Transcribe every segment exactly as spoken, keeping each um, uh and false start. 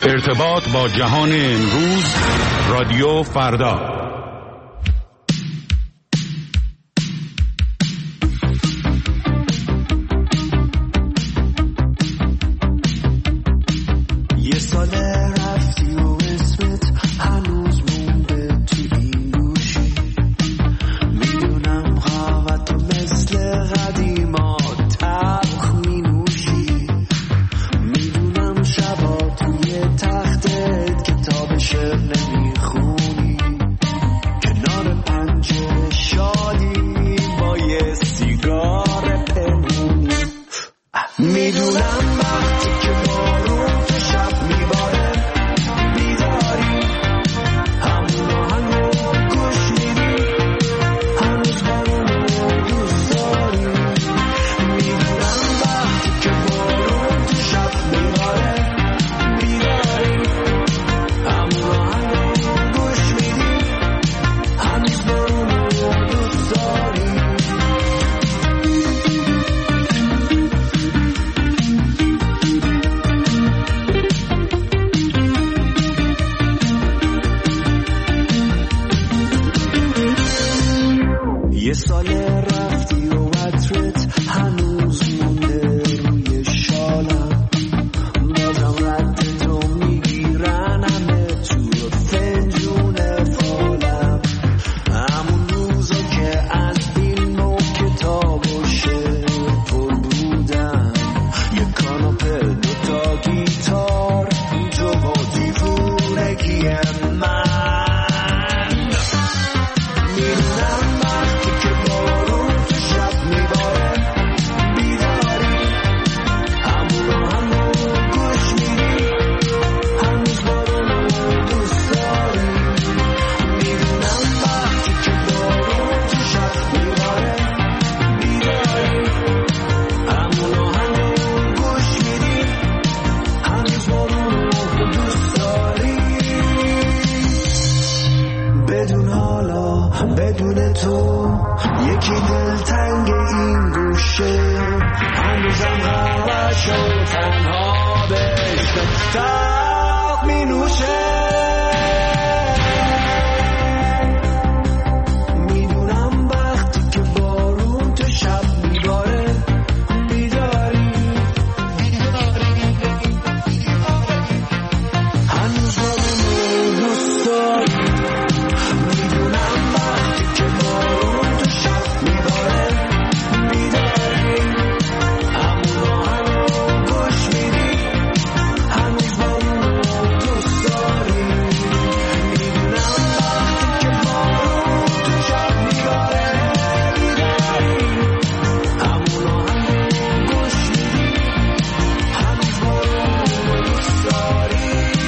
ارتباط با جهان امروز، رادیو فردا. یه ساله رفتی و اسمت هنوز مونده تو این گوشی، میدونم قهوه‌تو مثل قدیما تلخ مینوشی، میدونم شبا توی تختت کتاب شعر نمیخونی، کنار پنجره شادی با یه سیگار پنهونی، میدونم وقتی که بارون تو شب میباره بیداری همون آهنگو گوش میدی، هنوز بارونو دوست داری، میدونم وقتی که بارون تو شب میباره بیداری همون آهنگو گوش میدی، هنوز بارونو دوست داری. یه ساله رفتی و عطرت هنوز مونده روی شالم، بازم رد تو میگیرن همه تو فنجون فالم، همون روزا که از فیلم و کتاب و شعر پر بودم، یه کاناپه دوتا گیتار تو با دیوونگی من، میدونم وقتی که بارون تو شب میباره بیداری همون آهنگو گوش میدی، هنوز بارونو دوست داری، میدونم وقتی که بارون تو شب میباره بیداری همون آهنگو گوش میدی، هنوز بارونو دوست داری. بدون حالا بدون تو یکی دلتنگ این گوشه، هنوزم هواشو تنها بشه تاق می نوشه، میدونم وقتی که بارون تو شب میباره بیداری هنوز بارونو دوست داری، میدونم وقتی که بارون تو شب میباره بیداری همون آهنگو گوش میدی، هنوز بارونو دوست داری، میدونم وقتی که بارون تو شب میباره بیداری همون آهنگو گوش میدی، هنوز بارونو دوست داری.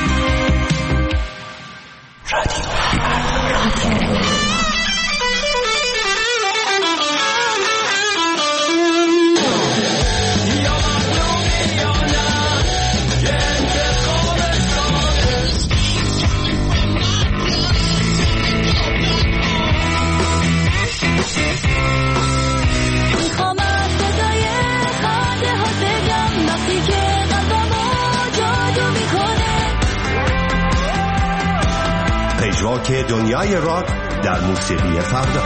میخوام از صدای خنده ها بگم وقتی که قلبمو جادو میکنه. پژواک دنیای راک در موسیقی فردا.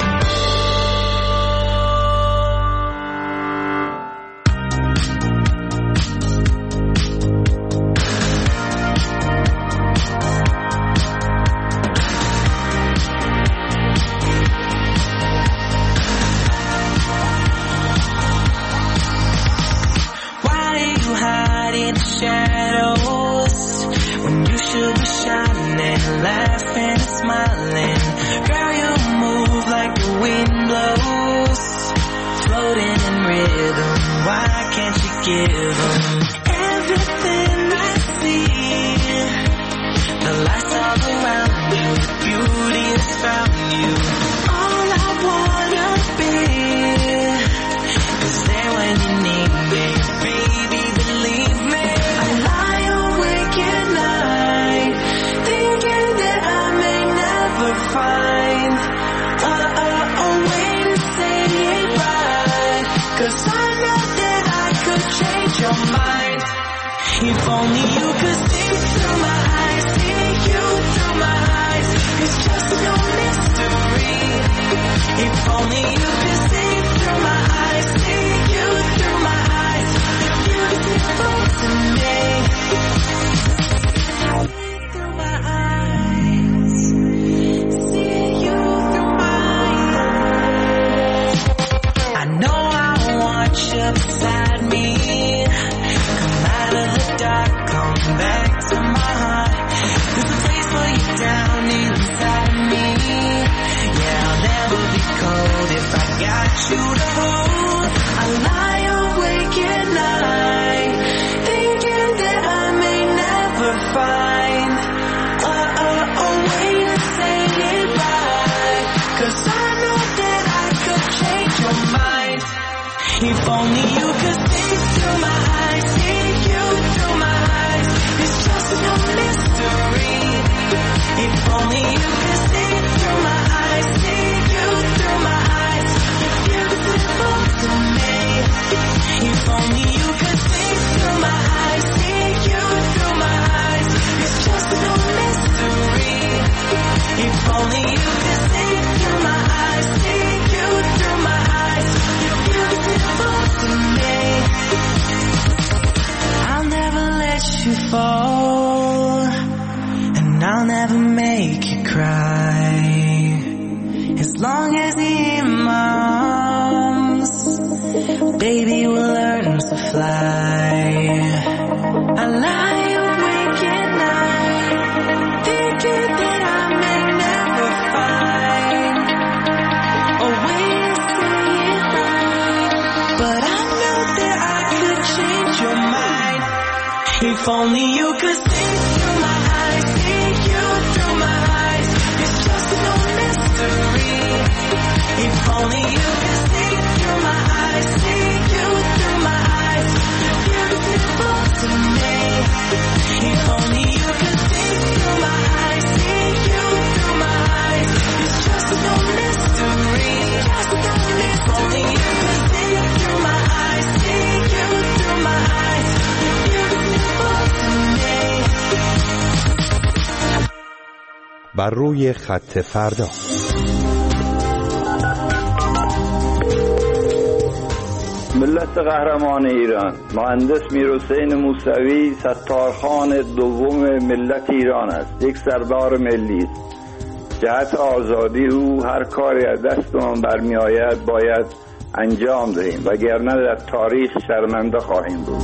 Why you hide in the shadows when you should be shining, laughing and smiling? Girl, you move like the wind blows, floating in rhythm. Why can't you give them everything I see? The lights all around you, the beauty that's found you. All I wanna be is there when you need me, baby, believe me. I lie awake at night, thinking that I may never find a, a, a way to say it right, 'cause I know that I could change your mind. If only you could see through my eyes, see you through my eyes. It's just no mystery. If only you could see through my eyes, see you through my eyes. You're beautiful to me. Through my eyes, see you through my eyes. I know I want you beside me. Come out of the dark, come back to my heart. There's a place for you down inside of me. Yeah, I'll never be cold if I got you to hold. I lie awake at night, thinking that I may never find a, a, a way to say goodbye. Cause I know that I could change your mind. If only you could see through my eyes, see you through my eyes. It's just no mystery. If only you could see through my eyes, see you through my eyes. You're beautiful to me. If only you could see through my eyes, see you through my eyes. It's just no mystery. If only you could see through my eyes, see you through my eyes. You're beautiful to me. I'll never let you fall, and I'll never make you cry. As long as you're in my arms, baby, we'll learn to fly. I lie awake at night, thinking that I may never find a way to say it right. But I know that I could change your mind. If only you could see through my eyes, see you through my eyes. It's just no mystery. If only you could see through my eyes, see you through my eyes. You're beautiful to me. If only you could see through my eyes, see you through my eyes. It's just no mystery. If only you could see through my eyes, see you through my eyes. You're beautiful to me. بر روی خط فردا. ملت قهرمان ایران مهندس میرحسین موسوی ستارخان دوم ملت ایران است. یک سردار ملی است. جهت آزادی او هر کاری از دستمان برمی آید باید انجام دهیم وگرنه در تاریخ شرمنده خواهیم بود.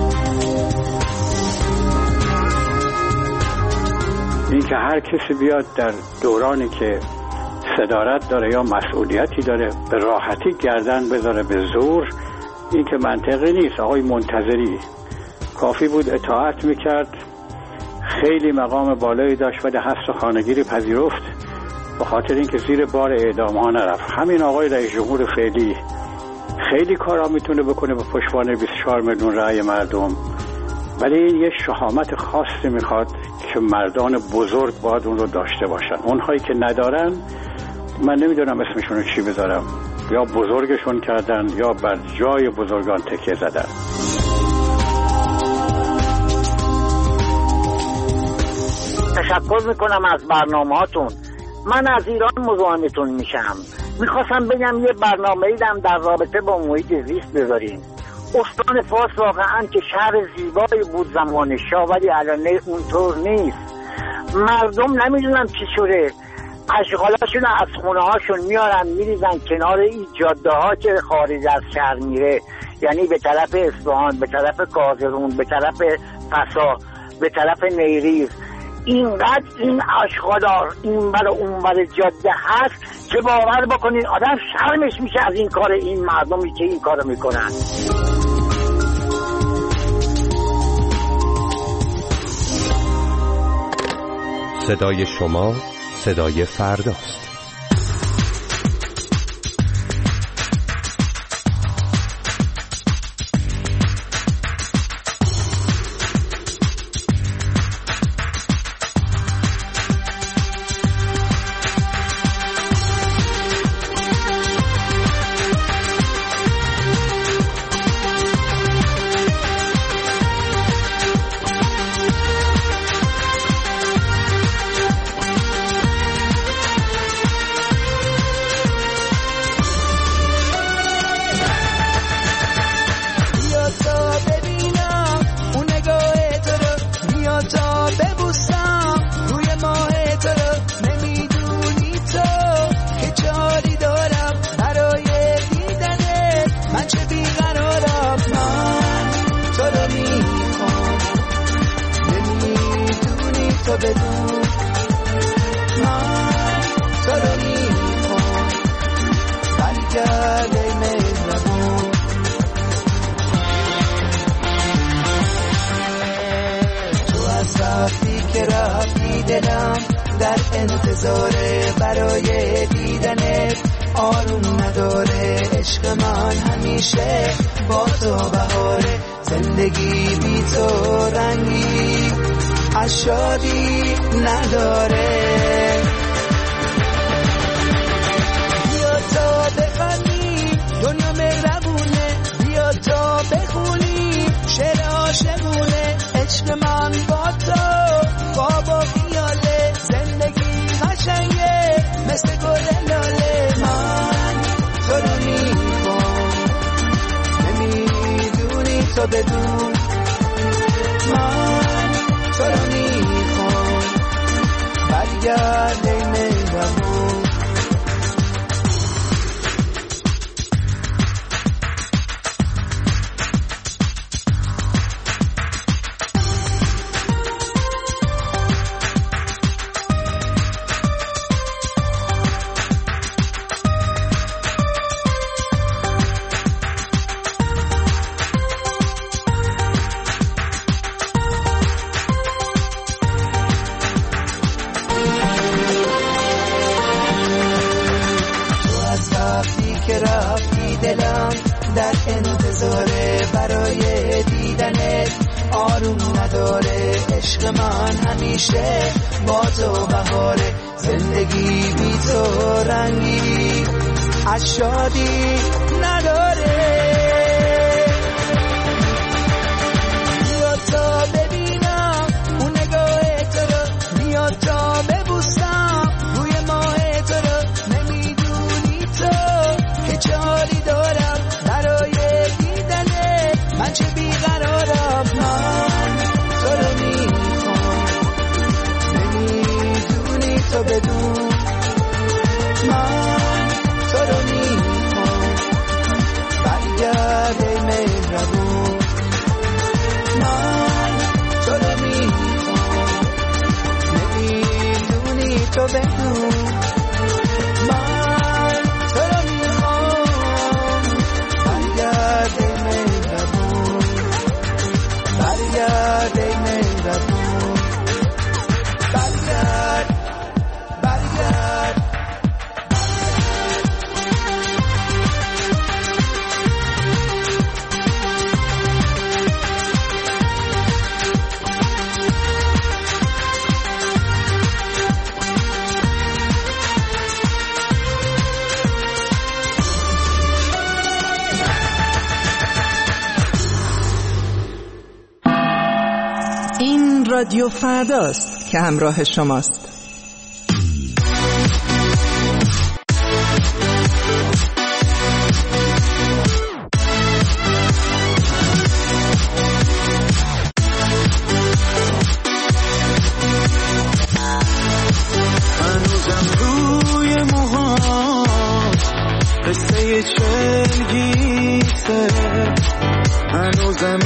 این که هر کسی بیاد در دورانی که صدارت داره یا مسئولیتی داره به راحتی گردن بذاره به زور، این که منطقی نیست. آقای منتظری کافی بود اطاعت میکرد، خیلی مقام بالایی داشت ولی حبس و خانگیری پذیرفت به خاطر اینکه زیر بار اعدام ها نرفت. همین آقای رئیس جمهور فعلی خیلی کارا میتونه بکنه به پشتوانه بیست و چهار میلیون رأی مردم، ولی این یه شهامت خاصی میخواد که مردان بزرگ باید اون رو داشته باشن. اونهایی که ندارن من نمیدونم اسمشون رو چی بذارم، یا بزرگشون کردن یا بر جای بزرگان تکیه زدن. تشکر میکنم از برنامه‌هاتون. من از ایران مزاحمتون میشم. میخواستم بگم یه برنامه‌ای دم در رابطه با محیط زیست بذارین. استان فارس واقعا که شهر زیبایی بود زمان شاه، ولی الان اونطور نیست. مردم نمیدونم چی شده، اشغالاشون از خونه هاشون میارن میریزن کنار این جاده ها که خارج از شهر میره، یعنی به طرف اصفهان، به طرف کازرون، به طرف فسا، به طرف نیریز. اینقدر این اشغالار این بر اون بر جاده هست که باور بکنین آدم شرمش میشه از این کار این مردمی که این کارو میکنن. صدای شما صدای فرداست. تو بدون من تو رو میخوام برگرد ای مهربون تو از وقتی که رفتی دلم در انتظار برای دیدنت آروم نداره عشق من همیشه با تو بهاره زندگی بی تو رنگی از شادی نداره بیا تا بخندی دنیا مهربونه بیا تا بخونی شعر عاشقونه عشق من با تو خواب و خیاله زندگی قشنگه مثل گل لاله من تو رو میخوام نمیدونی تو بدون من تو رو میخوام برگرد ای مهربون در انتظار برای دیدنت آروم نداره عشق من همیشه با تو بهاره زندگی بی تو رنگی از شادی نداره بیا تا ببینم اون نگاه تو رو بیا تا ببوسم روی ماه تو رو نمیدونی تو که چه حالی دارم برای دیدنه من چه بیقرارم من تو رو میخوام نمیدونی تو بدون من تو رو میخوام برگرد ای مهربون من تو رو میخوام نمیدونی تو بدون من تو رو میخوام برگرد ای مهربون برگرد ای مهربون برگرد برگرد این رادیو فرداست که همراه شماست. هنوزم روی موها قصه چلگیسه هنوزم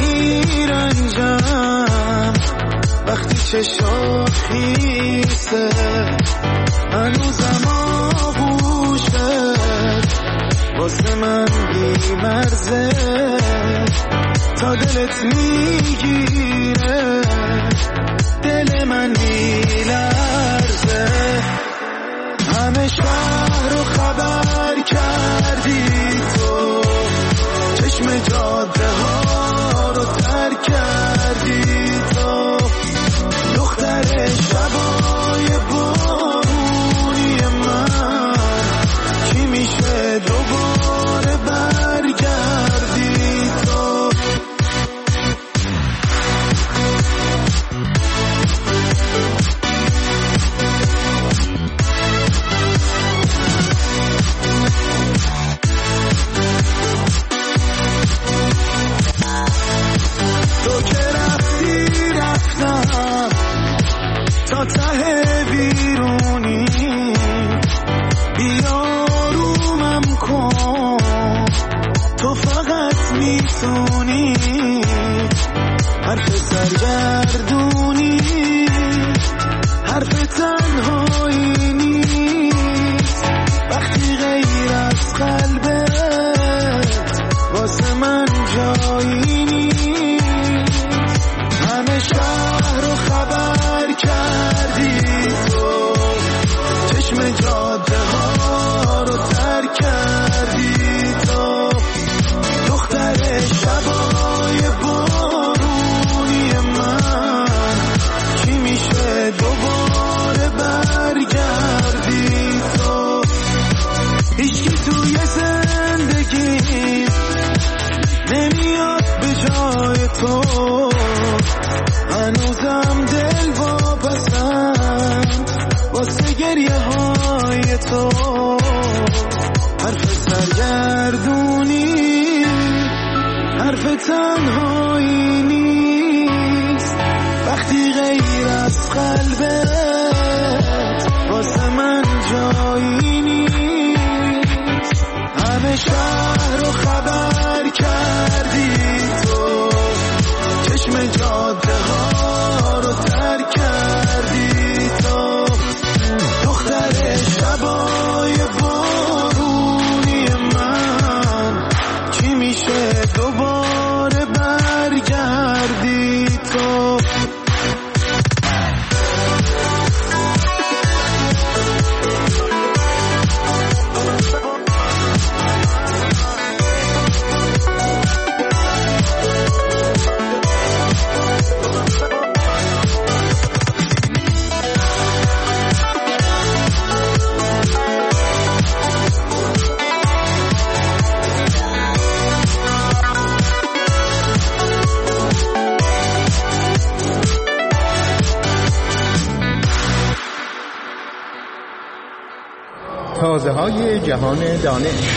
میرنجم وقتی چشات خیسه هنوزم آغوشت واسه من بیمرزه تا دلت میگیره دل من میلرزه همه شهر رو خبر کردی تو چشم جاده ها رو ترک کردی تو دختر شبای بارونی من چی میشه دوباره برگردی تو هنوزم دل واپسم واسه گریه های تو حرف سرگردونی حرف تنهایی نیست وقتی غیر از قلبت واسه من جایی نیست همه شهر رو خبر کردی تو چشم جاده ها رو ترک کردی تو دختر شبای بارونی من چی میشه دوباره برگردی تو تازه های جهان دانش.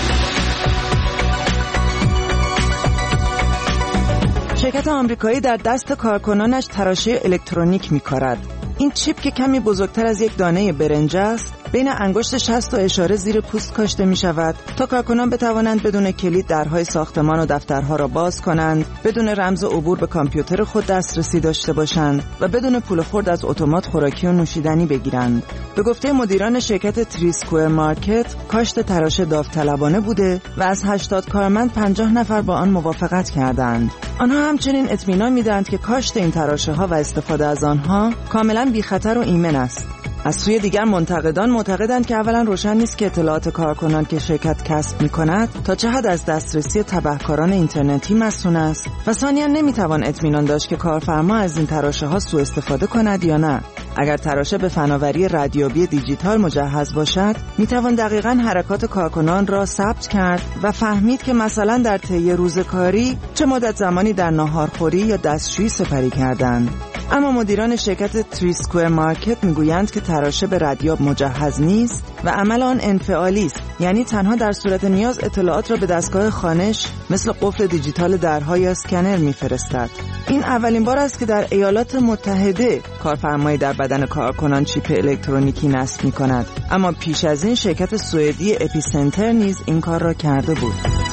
شرکت آمریکایی در دست کارکنانش تراشه الکترونیک می‌کارد. این چیپ که کمی بزرگتر از یک دانه برنج است، بین انگشت شست و اشاره زیر پوست کاشته می شود تا کارکنان بتوانند بدون کلید درهای ساختمان و دفترها را باز کنند، بدون رمز عبور به کامپیوتر خود دسترسی داشته باشند و بدون پول خورد از اتومات خوراکی و نوشیدنی بگیرند. به گفته مدیران شرکت تری اسکوئر مارکت، کاشت تراشه داوطلبانه بوده و از هشتاد کارمند پنجاه نفر با آن موافقت کردند. آنها همچنین اطمینان می‌دهند که کاشت این تراشه ها و استفاده از آنها کاملا بی خطر و ایمن است. از سوی دیگر منتقدان معتقدند که اولا روشن نیست که اطلاعات کارکنان که شرکت کسب می‌کند تا چه حد از دسترسی تبهکاران اینترنتی مسئول است و ثانیاً نمی‌توان اطمینان داشت که کارفرما از این تراشه سوء استفاده کند یا نه. اگر تراشه به فناوری ردیابی دیجیتال مجهز باشد، می‌توان دقیقاً حرکات کارکنان را ثبت کرد و فهمید که مثلا در طی روز کاری چه مدت زمانی در ناهارخوری یا دستشویی سپری کردند. اما مدیران شرکت تری اسکوئر مارکت میگویند که تراشه به ردیاب مجهز نیست و عمل آن انفعالی است، یعنی تنها در صورت نیاز اطلاعات را به دستگاه خانش مثل قفل دیجیتال درها یا اسکنر میفرستد. این اولین بار است که در ایالات متحده کارفرمایی در بدن کارکنان چیپ الکترونیکی نصب می‌کند، اما پیش از این شرکت سوئدی اپیسنتر نیز این کار را کرده بود.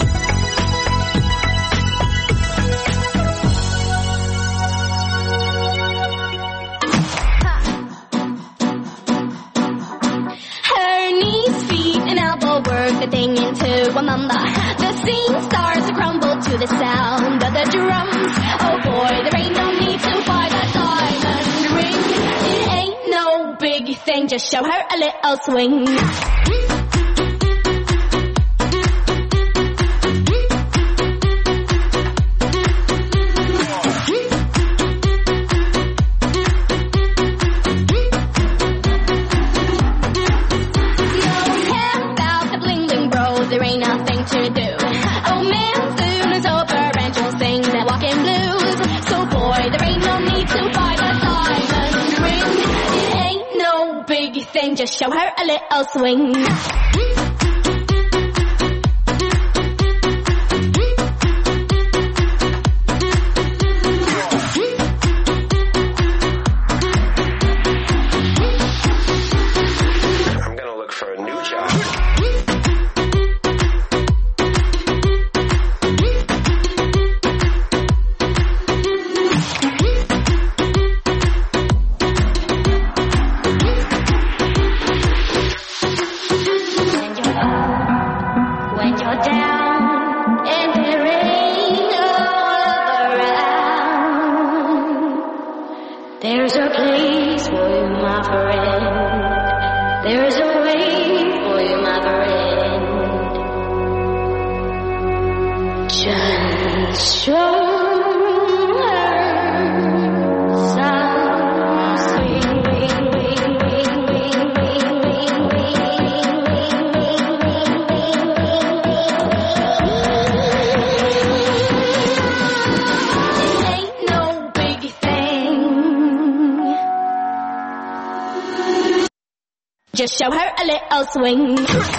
Thing into a mamba. The scene starts to crumble to the sound of the drums. Oh boy, there ain't no need to buy that diamond ring. It ain't no big thing, just show her a little swing. Just show her a little swing. I'm gonna look for a new job. There's a place for you, my friend. There's a way for you, my friend. Just show her some swing. It ain't no big thing. Just show her a little swing.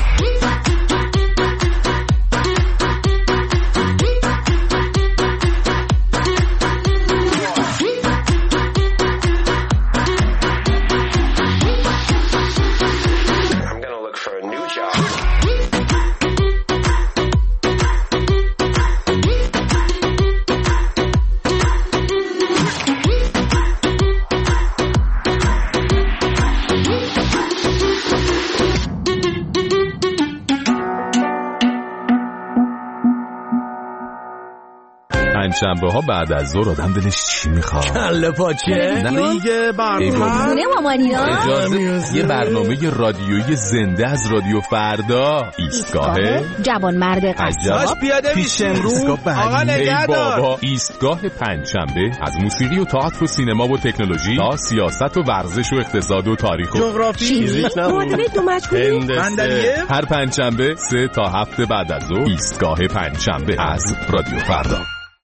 شنبه ها بعد از ظهر آدم دلش چی میخواد؟ کله پاچه دیگه برنامه اجازه یه برنامه رادیویی زنده از رادیو فردا. ایستگاه جوان مرد قصاب پیاده میشیم رو آقا نگهدار. ایستگاه پنجشنبه از موسیقی و تئاتر و سینما و تکنولوژی تا سیاست و ورزش و اقتصاد و تاریخ و جغرافی فیزیک هر پنجشنبه سه تا هفت بعد از ظهر. ایستگاه پنجشنبه از رادیو فردا.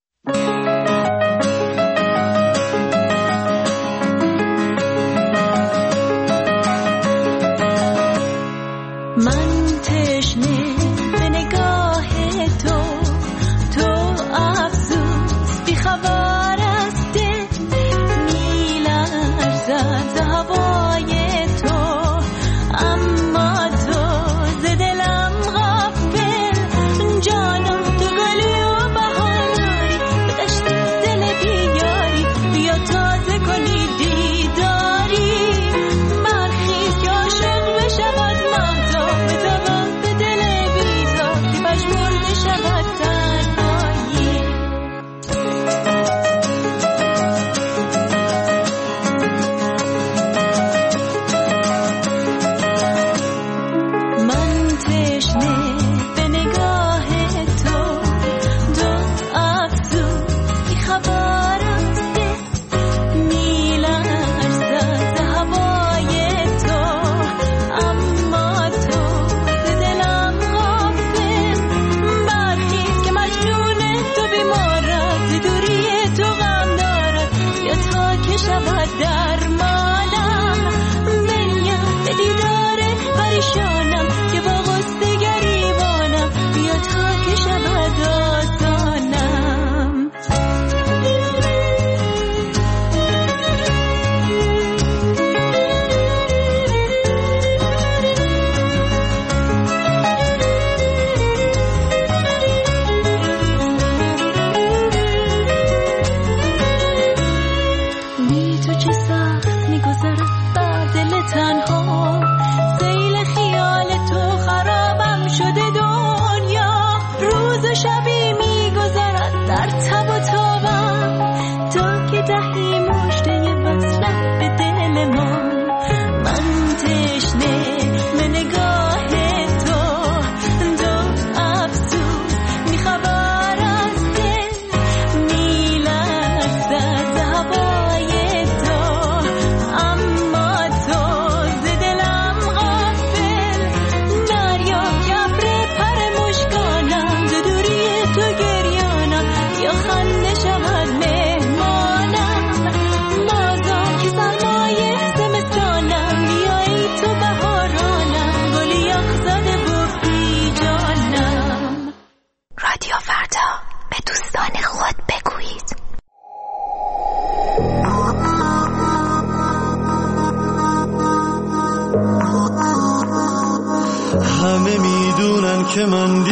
که من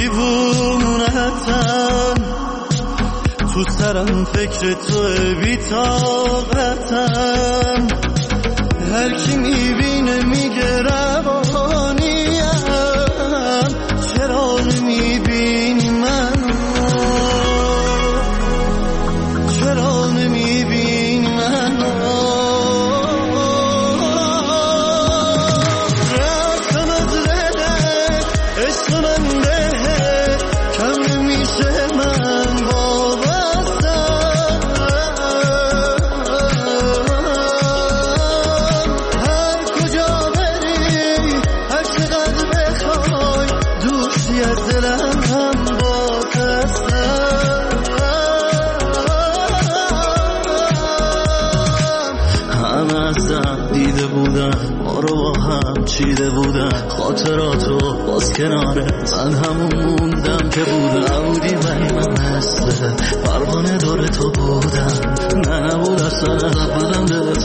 دیوونتم تو سرم فکر تو بی‌طاقتم هر کی میبینه میگه روانیم چرا نمیبینی منو چرا نمیبینی منو رفتم از رهت عشق من بهت کم نمیشه من وابستم هر من ازم دیده بودم، ما رو با هم چیده بودم، خاطراتو باز کناره من همون موندم که بودم. نبودی ولی من مثل پروانه دور تو بودم، نه نبود اصلا عذاب بدم دل